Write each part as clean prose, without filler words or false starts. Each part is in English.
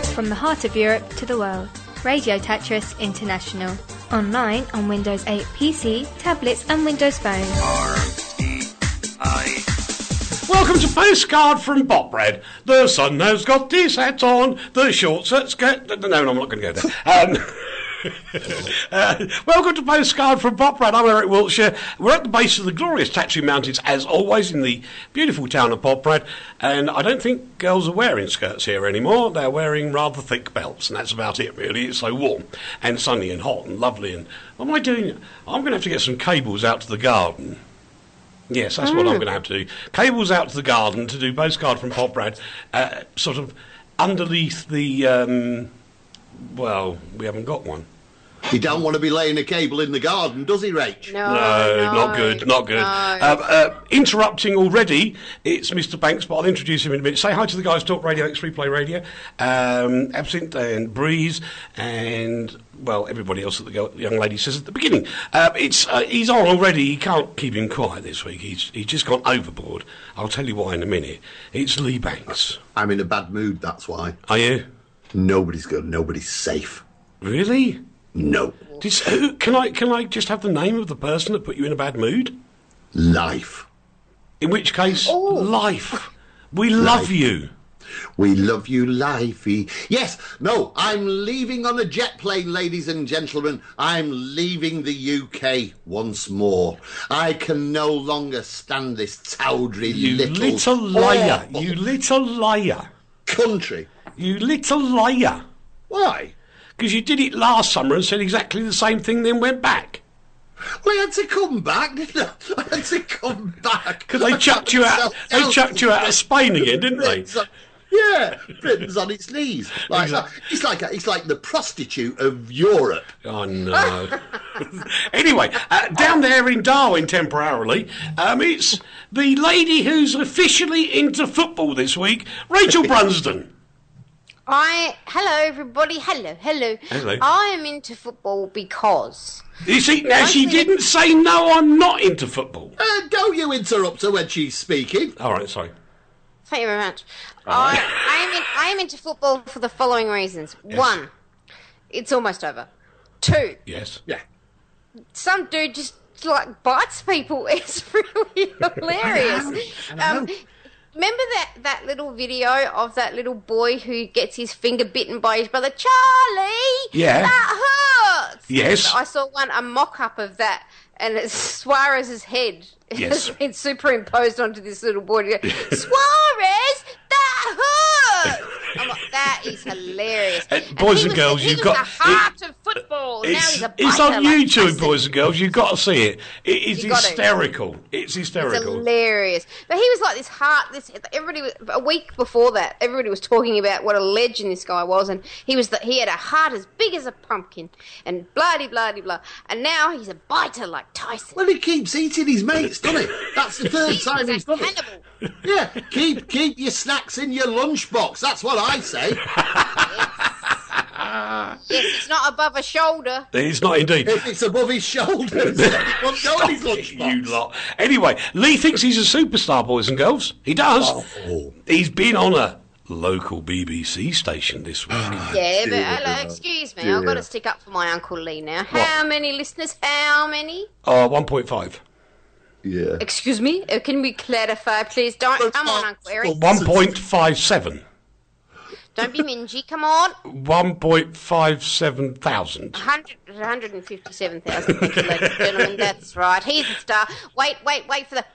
From the heart of Europe to the world. Radio Tetris International. Online on Windows 8 PC, tablets and Windows Phone. R-E-I. Welcome to Postcard from Botbrad. The sun has got his hat on, the shorts at skirt... No, I'm not going to go there. Welcome to Postcard from Botbrad. I'm Eric Wiltshire. We're at the base of the glorious Tatry Mountains, as always, in the beautiful town of Botbrad. And I don't think girls are wearing skirts here anymore. They're wearing rather thick belts, and that's about it, really. It's so warm and sunny and hot and lovely. And what am I doing? I'm going to have to get some cables out to the garden. Yes, that's what I'm going to have to do. Cables out to the garden to do Postcard from Botbrad, sort of underneath the... well, we haven't got one. He don't want to be laying a cable in the garden, does he, Rach? No, not good. No. Interrupting already, it's Mr. Banks, but I'll introduce him in a minute. Say hi to the guys, Talk Radio, X Replay Radio, Absinthe and Breeze, and, well, everybody else that the young lady says at the beginning. He's on already. He can't keep him quiet this week. He's just gone overboard. I'll tell you why in a minute. It's Lee Banks. I'm in a bad mood, that's why. Are you? Nobody's good. Nobody's safe. Really? No. Can I just have the name of the person that put you in a bad mood? Life. In which case, Life. We love you. We love you, Lifey. Yes, no, I'm leaving on a jet plane, ladies and gentlemen. I'm leaving the UK once more. I can no longer stand this tawdry little liar. You little liar. Country. You little liar. Why? Because you did it last summer and said exactly the same thing, then went back. Well, I had to come back, didn't I? I had to come back. Because they chucked you out. They chucked you out of Spain again, didn't they? Yeah, Britain's on its knees. Exactly. It's like the prostitute of Europe. Oh no. Anyway, down there in Darwin temporarily, it's the lady who's officially into football this week, Rachel Brunsden. Hello everybody, hello. I am into football because... You see, now she didn't say, no, I'm not into football. Don't you interrupt her when she's speaking. All right, sorry. Thank you very much. I am into football for the following reasons. Yes. 1, it's almost over. 2, Yes. Yeah. some dude just, bites people. It's really hilarious. Remember that little video of that little boy who gets his finger bitten by his brother? Charlie! Yeah. That hurts! Yes. I saw a mock-up of that, and it's Suarez's head. Yes. Has been superimposed onto this little boy. Suarez! That hurts! I'm like, that is hilarious. Boys and girls, you've got... the heart of football. Now he's a biter. It's on YouTube, like boys and girls. You've got to see it. It is hysterical. It's It's hysterical. hilarious. But he was like this heart. A week before that, everybody was talking about what a legend this guy was, and he had a heart as big as a pumpkin, and blah-de-blah-de-blah. And now he's a biter like Tyson. Well, he keeps eating his mates, doesn't he? That's the third time he's done it. Cannibal. Yeah, keep your snacks in your lunchbox. That's what I say. Yes, it's not above a shoulder. It's not indeed. If it's above his shoulders, it won't go in his lunchbox. You lot. Anyway, Lee thinks he's a superstar, boys and girls. He does. Oh. He's been on a local BBC station this week. Yeah, but hello, excuse me. I've got to stick up for my Uncle Lee now. How many listeners? How many? 1.5. Yeah. Excuse me? Can we clarify, please? Come on, Uncle Eric. 1.57. Don't be mingy. Come on. 1.57 thousand. 157,000. Thank you, ladies and gentlemen. That's right. He's the star. Wait for the...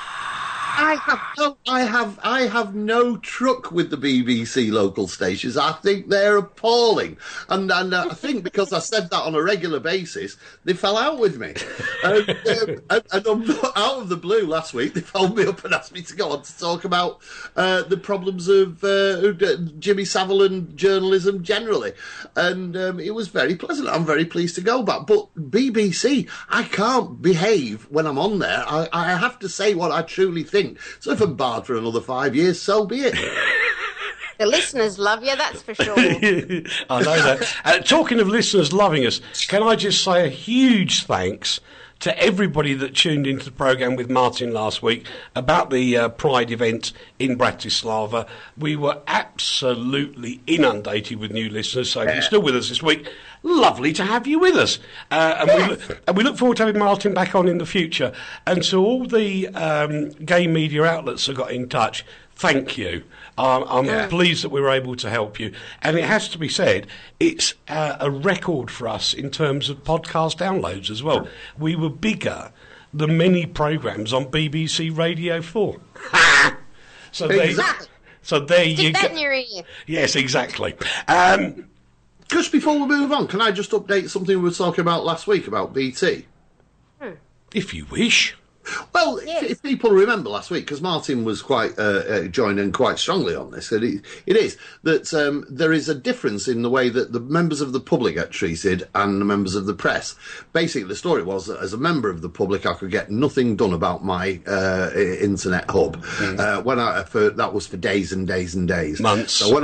I have no truck with the BBC local stations. I think they're appalling, and I think because I said that on a regular basis, they fell out with me. And out of the blue last week, they phoned me up and asked me to go on to talk about the problems of Jimmy Savile and journalism generally, and it was very pleasant. I'm very pleased to go back. But BBC, I can't behave when I'm on there. I have to say what I truly think. So if I'm barred for another 5 years, so be it. The listeners love you, that's for sure. I know that. Talking of listeners loving us, can I just say a huge thanks to everybody that tuned into the programme with Martin last week about the Pride event in Bratislava. We were absolutely inundated with new listeners, so if you're still with us this week, lovely to have you with us. And we look forward to having Martin back on in the future. And to all the gay media outlets that got in touch, thank you. I'm pleased that we were able to help you. And it has to be said, it's a record for us in terms of podcast downloads as well. We were bigger than many programmes on BBC Radio 4. So there you go. In your ear. Yes, exactly. Just before we move on, can I just update something we were talking about last week about BT? If you wish. Well, if people remember last week, because Martin was quite joined in quite strongly on this, it is that there is a difference in the way that the members of the public get treated and the members of the press. Basically, the story was that as a member of the public, I could get nothing done about my internet hub. That was for days and days and days. Months. So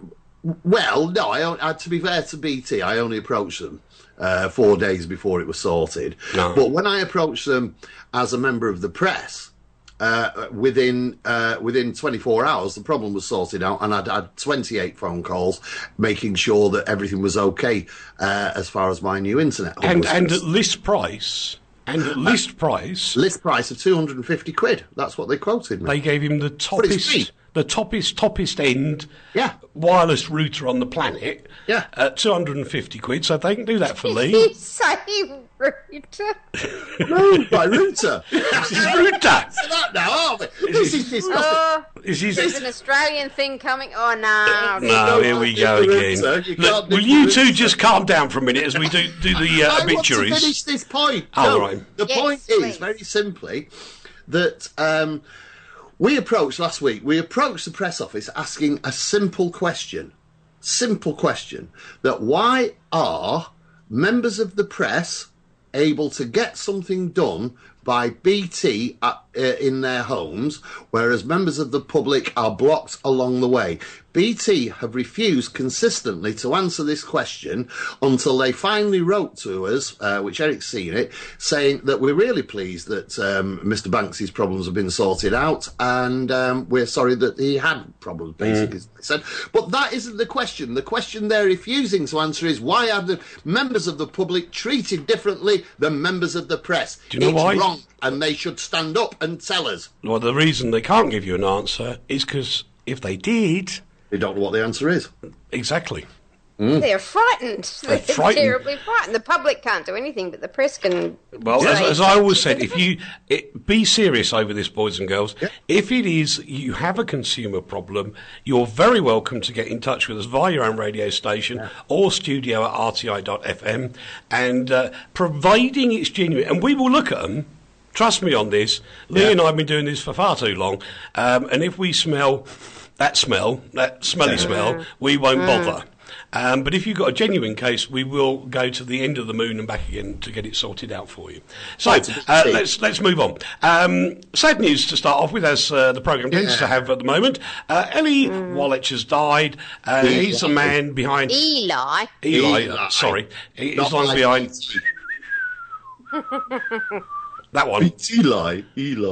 to be fair to BT, I only approached them 4 days before it was sorted. No. But when I approached them as a member of the press, within 24 hours, the problem was sorted out, and I'd had 28 phone calls making sure that everything was okay as far as my new internet hub was and at list price. List price of £250. That's what they quoted me. They gave him the toppest end wireless router on the planet at £250. So if they can do that for Lee. Did you say router? No, by router. This is router. So that now, aren't we? This is disgusting. There's an Australian thing coming. Oh, no. No, here we go again. Look, will you two just calm down for a minute as we do the I obituaries? want to finish this point. Oh, right. The point is, very simply, that we approached the press office asking a simple question, that why are members of the press able to get something done by BT in their homes, whereas members of the public are blocked along the way. BT have refused consistently to answer this question until they finally wrote to us, which Eric's seen it, saying that we're really pleased that Mr. Banks's problems have been sorted out, and we're sorry that he had problems, basically, as they said. But that isn't the question. The question they're refusing to answer is, why are the members of the public treated differently than members of the press? Do you know why? It's wrong, and they should stand up and tell us. Well, the reason they can't give you an answer is because if they did... They don't know what the answer is. Exactly. They're frightened. They're terribly frightened. The public can't do anything, but the press can. Well, as I always said, be serious over this, boys and girls. Yeah. If it is you have a consumer problem, you're very welcome to get in touch with us via your own radio station or studio at rti.fm, and providing it's genuine, and we will look at them. Trust me on this. Lee and I have been doing this for far too long, and if we smell that smelly smell, we won't bother. But if you've got a genuine case, we will go to the end of the moon and back again to get it sorted out for you. So let's move on. Sad news to start off with, as the programme tends to have at the moment. Ellie Wallach has died. He's the man behind... Eli. Sorry. He's the one behind... That one. It's Eli.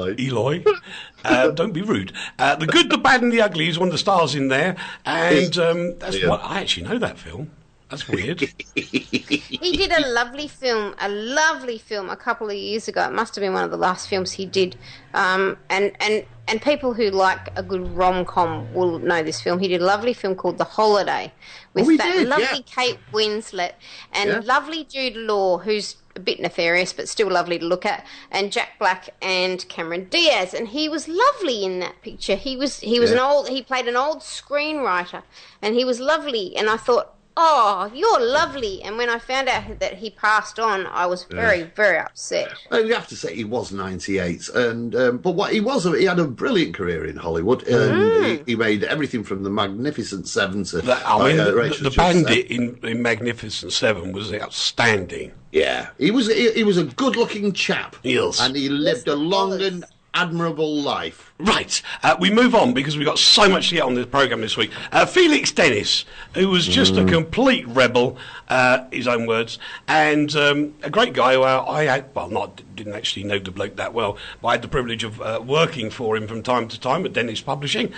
Don't be rude. The Good, the Bad and the Ugly is one of the stars in there. And that's what I actually know that film. That's weird. He did a lovely film a couple of years ago. It must have been one of the last films he did. And people who like a good rom-com will know this film. He did a lovely film called The Holiday with lovely Kate Winslet and lovely Jude Law, who's a bit nefarious but still lovely to look at, and Jack Black and Cameron Diaz, and he was lovely in that picture. He played an old screenwriter, and he was lovely, and I thought, oh, you're lovely. And when I found out that he passed on, I was very, very upset. You have to say he was 98, and but what he had a brilliant career in Hollywood, and he made everything from The Magnificent Seven to the Bandit in Magnificent Seven was outstanding. Yeah, he was a good-looking chap. Yes. And he lived a long and admirable life. Right, we move on because we've got so much to get on this programme this week. Felix Dennis, who was just a complete rebel, his own words, and a great guy who didn't actually know the bloke that well, but I had the privilege of working for him from time to time at Dennis Publishing.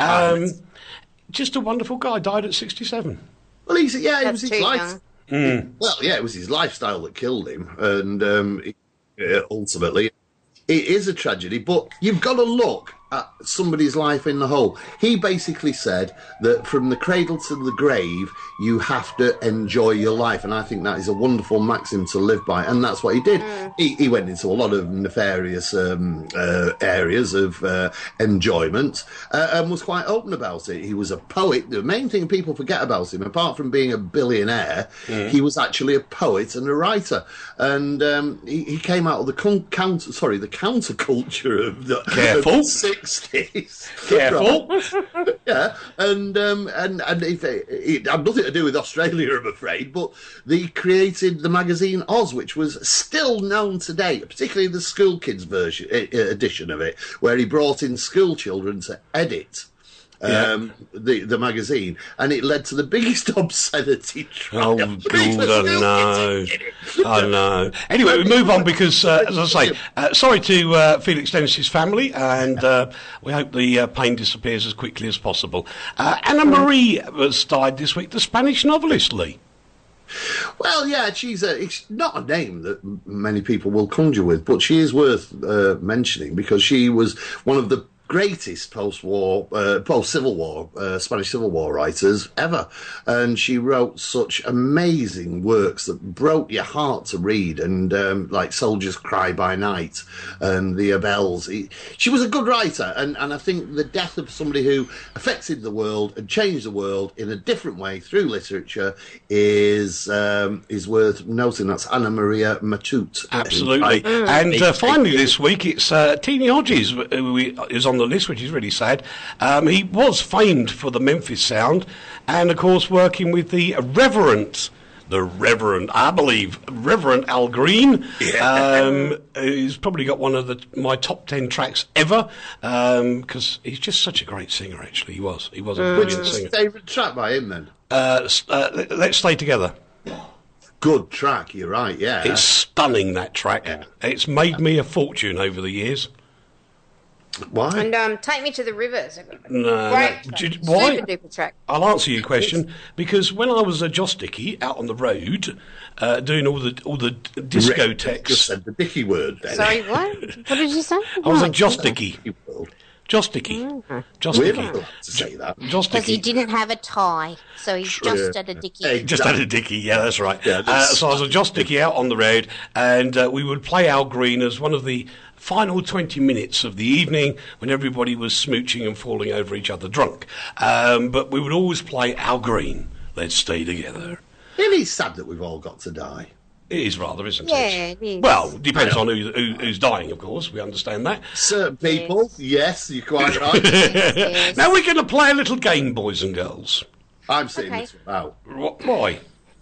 Just a wonderful guy, died at 67. Well, it was his too life. Well, yeah, it was his lifestyle that killed him, and ultimately, it is a tragedy. But you've got to look at somebody's life in the whole. He basically said that from the cradle to the grave, you have to enjoy your life, and I think that is a wonderful maxim to live by, and that's what he did. He went into a lot of nefarious areas of enjoyment and was quite open about it. He was a poet. The main thing people forget about him, apart from being a billionaire, he was actually a poet and a writer, and he came out of the counterculture of the Careful. 60s. Careful. Yeah, and it had nothing to do with Australia, I'm afraid, but they created the magazine Oz, which was still known today, particularly the school kids edition of it, where he brought in school children to edit the magazine, and it led to the biggest obscenity trial. Oh, God, I know. Anyway, we move on because, as I say, sorry to Felix Dennis's family, and we hope the pain disappears as quickly as possible. Anna Marie has died this week, the Spanish novelist, Lee. Well, yeah, it's not a name that many people will conjure with, but she is worth mentioning because she was one of the greatest post-Civil War, Spanish Civil War writers ever. And she wrote such amazing works that broke your heart to read, and like Soldiers Cry by Night and The Abels. She was a good writer, and I think the death of somebody who affected the world and changed the world in a different way through literature is worth noting. That's Anna Maria Matute. Absolutely. And finally this week, it's Teenie Hodges, who is on the list, which is really sad. He was famed for the Memphis Sound, and of course working with the Reverend, I believe, Reverend Al Green. He's probably got one of my top 10 tracks ever, because he's just such a great singer. Actually, he was a brilliant singer. What's your favourite track by him then? Let's Stay Together. Good track, you're right. Yeah, it's stunning, that track. Yeah. It's made me a fortune over the years. Why? And Take Me to the Rivers. Why? Super duper track. I'll answer your question, because when I was a Joss Dickey out on the road doing all the discotheques. Just said the Dickey word then. Sorry, what? What did you say? I was a Joss Dickey. Joss Dickey. Joss We're Dickey. not allowed to say that. Joss Because he Dickey. didn't have a tie, so he just had a Dickey. Exactly. Just had a Dickey, yeah, that's right. Yeah, so I was a Joss Dickey out on the road, and we would play Al Green as one of the final 20 minutes of the evening when everybody was smooching and falling over each other drunk. But we would always play Al Green, Let's Stay Together. It is sad that we've all got to die. It is rather, isn't it? Yeah, it is. Well, depends on who's dying, of course. We understand that. Certain people, yes, you're quite right. Yes. Now we're going to play a little game, boys and girls. I'm sitting Okay. this one out. Why?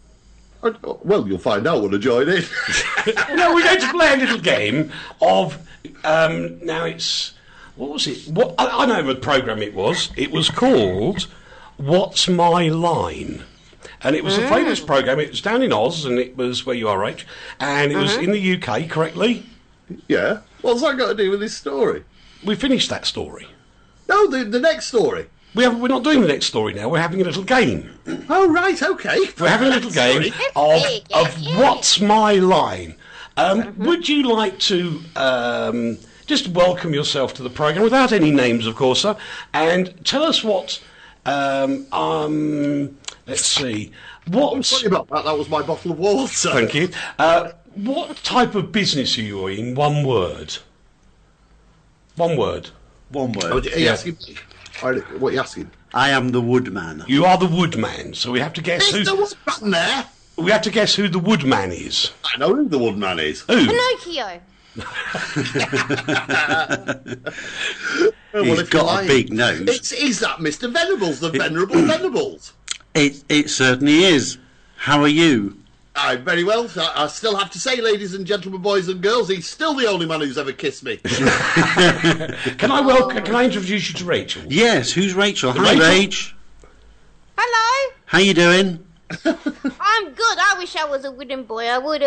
Well, you'll find out when I join in. No, we're going to play a little game of. Now it's. What was it? I know what programme it was. It was called What's My Line? And it was a famous programme. It was down in Oz, and it was where you are, Rach. And it was in the UK, correctly? Yeah. What's that got to do with this story? We finished that story. No, the next story. We're not doing the next story now. We're having a little game. Oh, right, okay. We're having a little game of What's My Line? Would you like to just welcome yourself to the programme, without any names, of course, sir, and tell us what... let's see. Sorry about that. That was my bottle of water. Thank you. What type of business are you in? One word. One word. One Oh, word. are you asking me? What are you asking? I am the woodman. You are the woodman, so we have to guess There's who. no woodman there. We have to guess who the woodman is. I know who the woodman is. Who? Pinocchio. Well, He's if you got like. a big nose. Is that Mr. Venables, the Venerable Venables? It certainly is. How are you? Very well. I still have to say, ladies and gentlemen, boys and girls, he's still the only man who's ever kissed me. Can I introduce you to Rachel? Yes, who's Rachel? Hi, Rachel. Rach. Hello. How you doing? I'm good. I wish I was a wooden boy.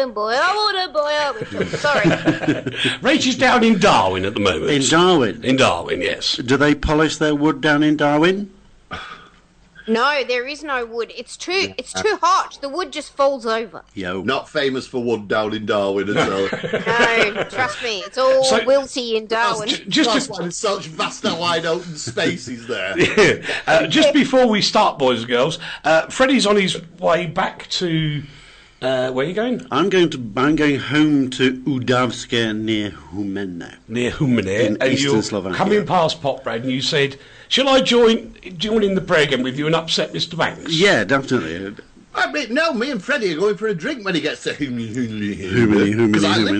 Sorry. Rach is down in Darwin at the moment. In Darwin? In Darwin, yes. Do they polish their wood down in Darwin? No, there is no wood. It's too hot. The wood just falls over. Yo. Not famous for wood down in Darwin as well. No, trust me. It's all wilty in Darwin. That's why there's such vast and wide open spaces there. Just before we start, boys and girls, Freddie's on his way back to... where are you going? I'm going home to Udavske near Humene. Near Humene. In and eastern you're Slovakia. coming past Potbrad and you said, shall I join in the programme with you and upset Mr. Banks? Yeah, definitely. I mean, no, me and Freddie are going for a drink when he gets to Humene.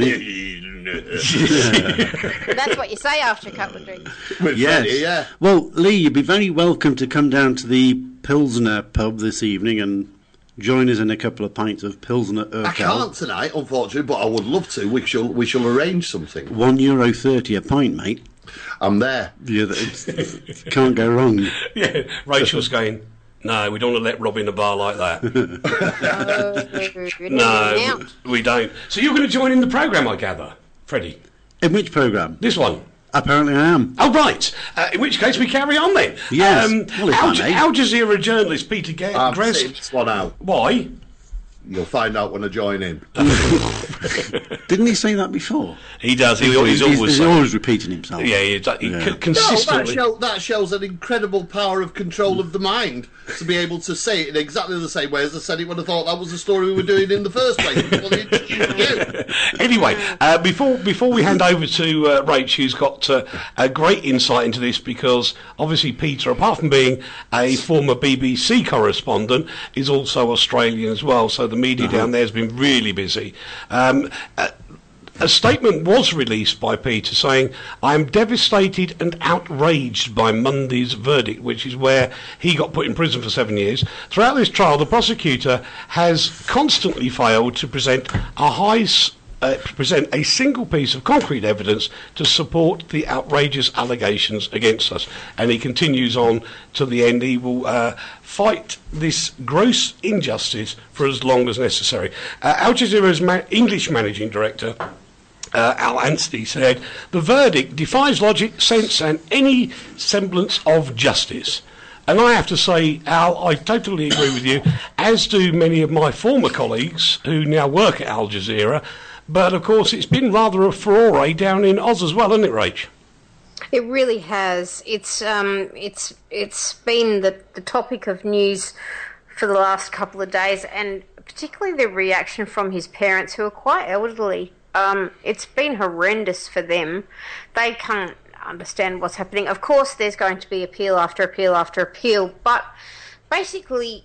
That's what you say after a couple of drinks. With Yes. Freddie, yeah. Well, Lee, you'd be very welcome to come down to the Pilsner pub this evening and join us in a couple of pints of Pilsner Urquell. I can't tonight, unfortunately, but I would love to. We shall arrange something. €1.30 a pint, mate. I'm there. Yeah, can't go wrong. Yeah, Rachel's going, no, we don't want to let Rob in a bar like that. No, we don't. So you're going to join in the programme, I gather, Freddie? In which programme? This one? Apparently I am. Oh, right. In which case we carry on then. Yes. Well, if I may. Al Jazeera journalist Peter I'm Gress. sitting this one out. Why? You'll find out when I join in. Didn't he say that before? He does. He's always saying. always repeating himself. Yeah, he consistently. No, that shows an incredible power of control of the mind to be able to say it in exactly the same way as I said it when I thought that was the story we were doing in the first place. Before they introduced you. Anyway, before we hand over to Rach, who's got a great insight into this, because obviously Peter, apart from being a former BBC correspondent, is also Australian as well, so the media down there has been really busy. A statement was released by Peter saying, I am devastated and outraged by Monday's verdict, which is where he got put in prison for 7 years. Throughout this trial, the prosecutor has constantly failed to present a single piece of concrete evidence to support the outrageous allegations against us. And he continues on to the end. He will fight this gross injustice for as long as necessary. Al Jazeera's English managing director, Al Anstey, said, the verdict defies logic, sense and any semblance of justice. And I have to say, Al, I totally agree with you, as do many of my former colleagues who now work at Al Jazeera. But, of course, it's been rather a furore down in Oz as well, hasn't it, Rach? It really has. It's been the topic of news for the last couple of days, and particularly the reaction from his parents, who are quite elderly. It's been horrendous for them. They can't understand what's happening. Of course, there's going to be appeal after appeal after appeal, but basically,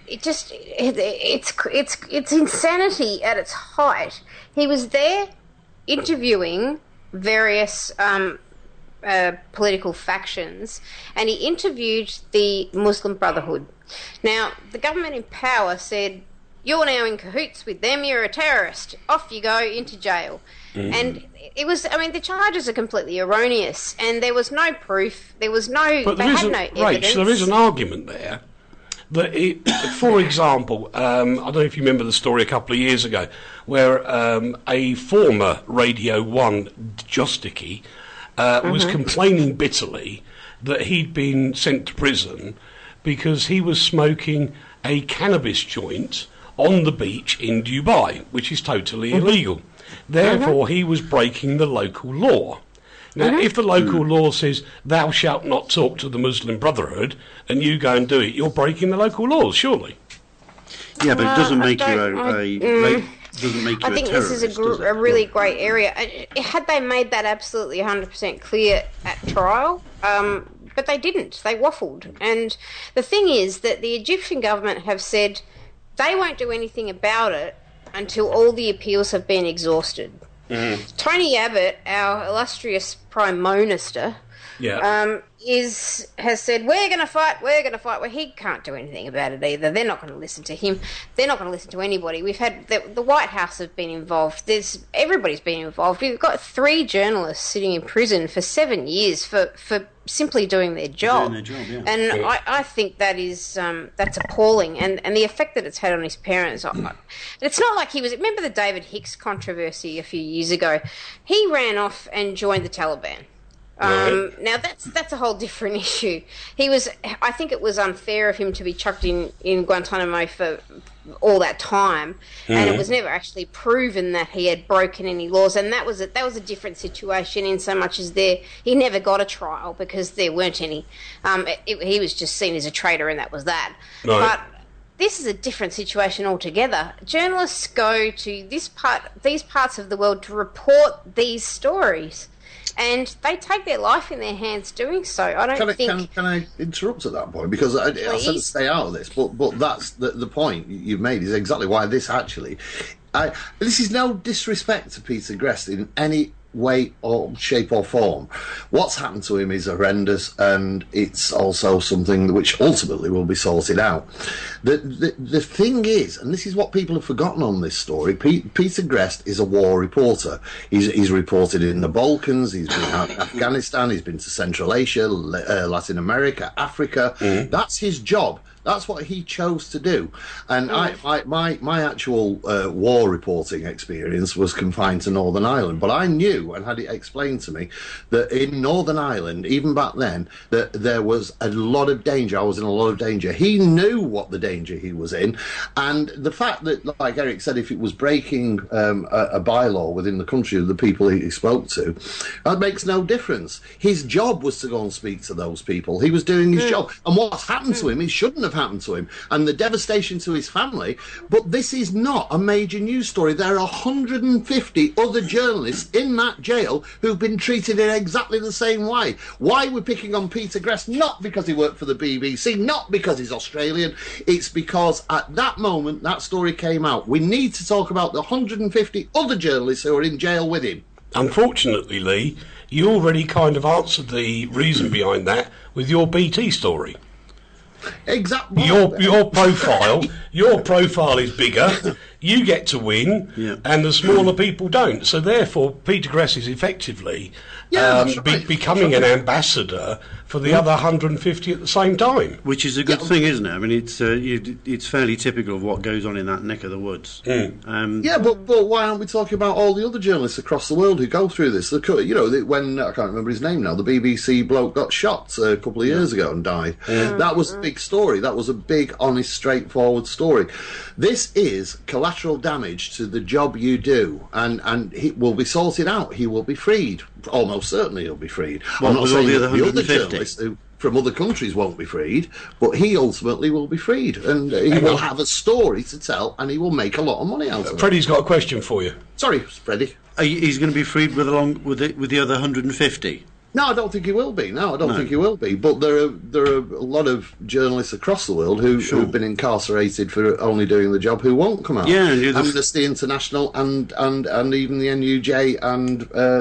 it's insanity at its height. He was there interviewing various political factions, and he interviewed the Muslim Brotherhood. Now, the government in power said, you're now in cahoots with them, you're a terrorist, off you go into jail. And it was, the charges are completely erroneous, and there was no proof, they had no evidence. Rach, there is an argument there. For example, I don't know if you remember the story a couple of years ago, where a former Radio 1 jockey was complaining bitterly that he'd been sent to prison because he was smoking a cannabis joint on the beach in Dubai, which is totally illegal. Therefore, he was breaking the local law. Now, if the local law says, thou shalt not talk to the Muslim Brotherhood, and you go and do it, you're breaking the local laws, surely. Yeah, but it doesn't make you I think this is terrorist, a really great area. Had they made that absolutely 100% clear at trial, but they didn't. They waffled. And the thing is that the Egyptian government have said they won't do anything about it until all the appeals have been exhausted. Tony Abbott, our illustrious Prime Minister, has said, we're going to fight. Well, he can't do anything about it either. They're not going to listen to him. They're not going to listen to anybody. We've had the White House have been involved. Everybody's been involved. We've got 3 journalists sitting in prison for 7 years for simply doing their job. Yeah. And I think that is that's appalling. And the effect that it's had on his parents. It's not like he was. Remember the David Hicks controversy a few years ago? He ran off and joined the Taliban. Now that's a whole different issue. I think it was unfair of him to be chucked in Guantanamo for all that time, and it was never actually proven that he had broken any laws, and that was a different situation in so much as he never got a trial because there weren't any. He was just seen as a traitor, and that was that. Right. But this is a different situation altogether. Journalists go to these parts of the world to report these stories. And they take their life in their hands doing so. Can I interrupt at that point? Because I said to stay out of this, but that's the point you've made is exactly why this actually... this is no disrespect to Peter Grest in any way or shape or form. What's happened to him is horrendous, and it's also something which ultimately will be sorted out. The thing is, and this is what people have forgotten on this story, Peter Grest is a war reporter. He's reported in the Balkans, he's been out in Afghanistan, he's been to Central Asia, Latin America, Africa. That's his job. That's what he chose to do. And my actual war reporting experience was confined to Northern Ireland. But I knew and had it explained to me that in Northern Ireland, even back then, that there was a lot of danger. I was in a lot of danger. He knew what the danger he was in. And the fact that, like Eric said, if it was breaking a bylaw within the country of the people he spoke to, that makes no difference. His job was to go and speak to those people. He was doing his job. And what's happened to him, it shouldn't have happened to him, and the devastation to his family. But this is not a major news story. There are 150 other journalists in that jail who've been treated in exactly the same way. Why we're picking on Peter Grest? Not because he worked for the BBC, not because he's Australian. It's because at that moment that story came out. We need to talk about the 150 other journalists who are in jail with him. Unfortunately, Lee, you already kind of answered the reason behind that with your BT story. Exactly. Your profile is bigger. You get to win, and the smaller people don't. So therefore, Peter Grest is effectively becoming an ambassador for the other 150 at the same time, which is a good thing, isn't it? I mean, it's fairly typical of what goes on in that neck of the woods. But why aren't we talking about all the other journalists across the world who go through this? When I can't remember his name now, the BBC bloke got shot a couple of years ago and died. That was a big story. That was a big, honest, straightforward story. This is collateral damage to the job you do, and he will be sorted out. He will be freed. Almost certainly he'll be freed. I'm not saying the other journalists from other countries won't be freed, but he ultimately will be freed, and he will have a story to tell, and he will make a lot of money out of it. Freddie's got a question for you. Sorry, Freddie. He's going to be freed with the other 150? No, I don't think he will be. No, I don't think he will be. But there are a lot of journalists across the world who've been incarcerated for only doing the job who won't come out. Yeah, Amnesty International and even the NUJ and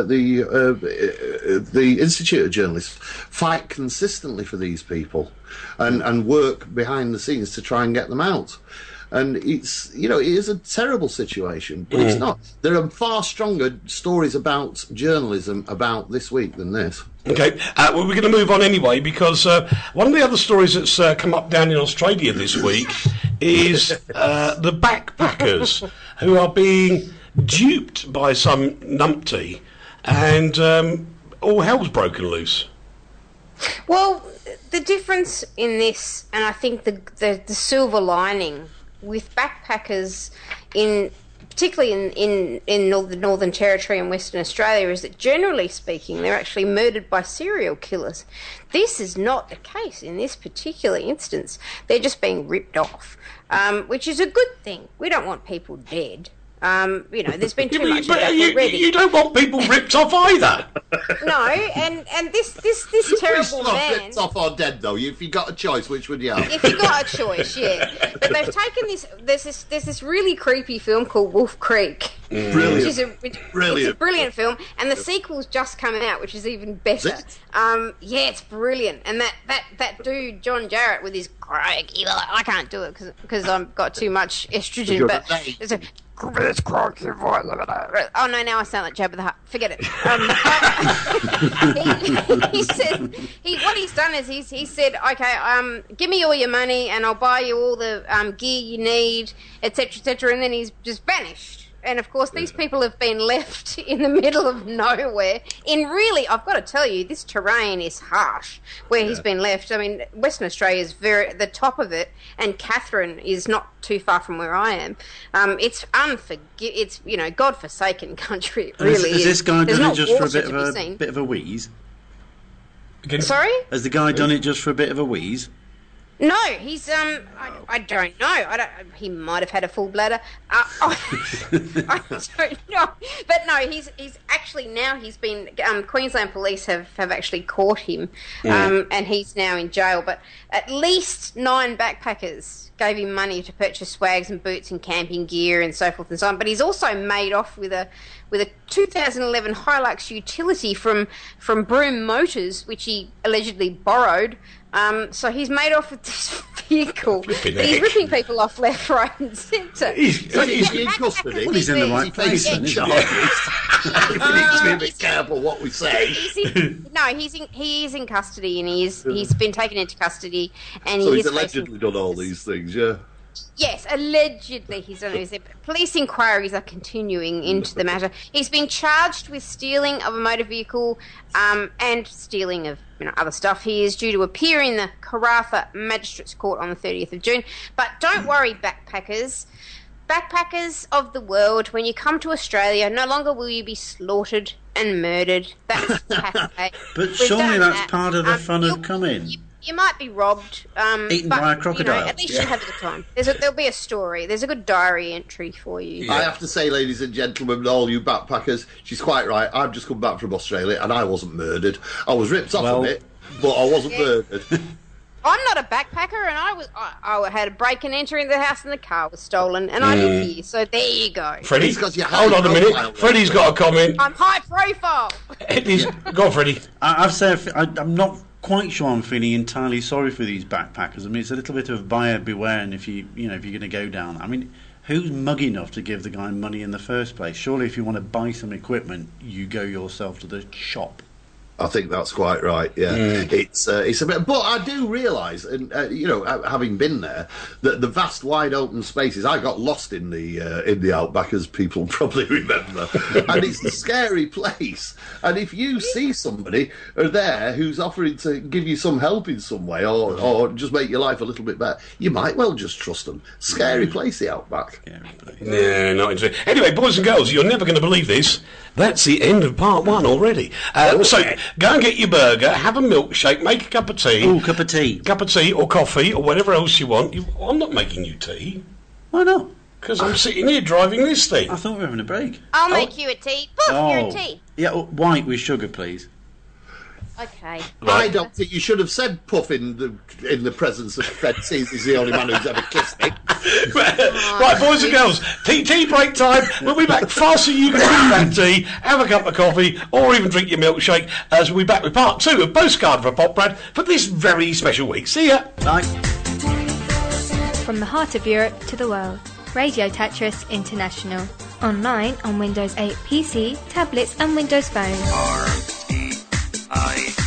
the Institute of Journalists fight consistently for these people and work behind the scenes to try and get them out. And it is a terrible situation, but it's not. There are far stronger stories about journalism about this week than this. Okay, well, we're going to move on anyway, because one of the other stories that's come up down in Australia this week is the backpackers who are being duped by some numpty, and all hell's broken loose. Well, the difference in this, and I think the silver lining with backpackers particularly in the Northern Territory and Western Australia, is that generally speaking they're actually murdered by serial killers. This is not the case in this particular instance. They're just being ripped off, which is a good thing. We don't want people dead. There's been too much of that already. You don't want people ripped off either. No, and this terrible man. Ripped off or dead though. If you got a choice, which would you have? If you got a choice, yeah. But they've taken this. There's this really creepy film called Wolf Creek. Brilliant. Which is it's a brilliant film, and the sequel's just come out, which is even better. Is it? Yeah, it's brilliant. And that dude John Jarrett with his crikey, I can't do it because I've got too much estrogen. But it's a this crikey voice. Oh no, now I sound like Jabba the Hutt. Forget it. He said what he's done is he said, okay, give me all your money and I'll buy you all the gear you need, etc., etc. And then he's just vanished. And, of course, these people have been left in the middle of nowhere. Really, I've got to tell you, this terrain is harsh where he's been left. I mean, Western Australia is at the top of it, and Katherine is not too far from where I am. It's it's, God-forsaken country, it really is. Has this guy There's done it not just for water a bit of a wheeze? Sorry? Has the guy done it just for a bit of a wheeze? No, he's I don't know. He might have had a full bladder. I don't know, but no, he's actually now he's been. Queensland Police have actually caught him, and he's now in jail. But at least 9 backpackers gave him money to purchase swags and boots and camping gear and so forth and so on. But he's also made off with a 2011 Hilux utility from Broome Motors, which he allegedly borrowed. So he's made off with this vehicle. But he's ripping people off left, right, and centre. He's in custody. Well, he's in the right place, then, isn't he? We need to be a bit careful what we say. He is in custody, and he's been taken into custody. And So he he's is allegedly done all these things, yeah? Yes, allegedly he's done it. Police inquiries are continuing into the matter. He's been charged with stealing of a motor vehicle and stealing of other stuff. He is due to appear in the Karratha Magistrates Court on the 30th of June. But don't worry, backpackers. Backpackers of the world, when you come to Australia, no longer will you be slaughtered and murdered. That's Saturday. But surely that's part of the fun of coming. You might be robbed. Eaten but, by a crocodile. At least you'll have a good time. There'll be a story. There's a good diary entry for you. I have to say, ladies and gentlemen, all you backpackers, she's quite right. I've just come back from Australia and I wasn't murdered. I was ripped off a bit, but I wasn't murdered. I'm not a backpacker, and I had a break and enter in the house, and the car was stolen, and I live here. So there you go. Freddie, hold on a minute. Freddie's got a comment. I'm high profile. Go on, Freddie. I've said I'm not quite sure I'm feeling entirely sorry for these backpackers. I mean, it's a little bit of buyer beware, and if you're going to go down, I mean, who's mug enough to give the guy money in the first place? Surely, if you want to buy some equipment, you go yourself to the shop. I think that's quite right. Yeah, it's a bit, but I do realise, and having been there, that the vast, wide open spaces. I got lost in the outback, as people probably remember, and it's a scary place. And if you see somebody there who's offering to give you some help in some way, or just make your life a little bit better, you might well just trust them. Scary place, the outback. Yeah, not interesting. Anyway, boys and girls, you're never going to believe this. That's the end of part 1 already. So go and get your burger, have a milkshake, make a cup of tea. Oh, cup of tea. Cup of tea or coffee or whatever else you want. I'm not making you tea. Why not? Because I'm sitting here driving this thing. I thought we were having a break. I'll make you a tea. Poof, you're a tea. Yeah, white with sugar, please. Okay. I don't think you should have said Puff in the presence of Fred Seas. He's the only man who's ever kissed me. Right, boys and girls, tea break time. We'll be back fast so you can drink that tea, have a cup of coffee, or even drink your milkshake, as we'll be back with part 2 of Postcard for Pop Brad for this very special week. See ya. Bye. From the heart of Europe to the world, Radio Tetris International. Online on Windows 8 PC, tablets and Windows Phone. RTI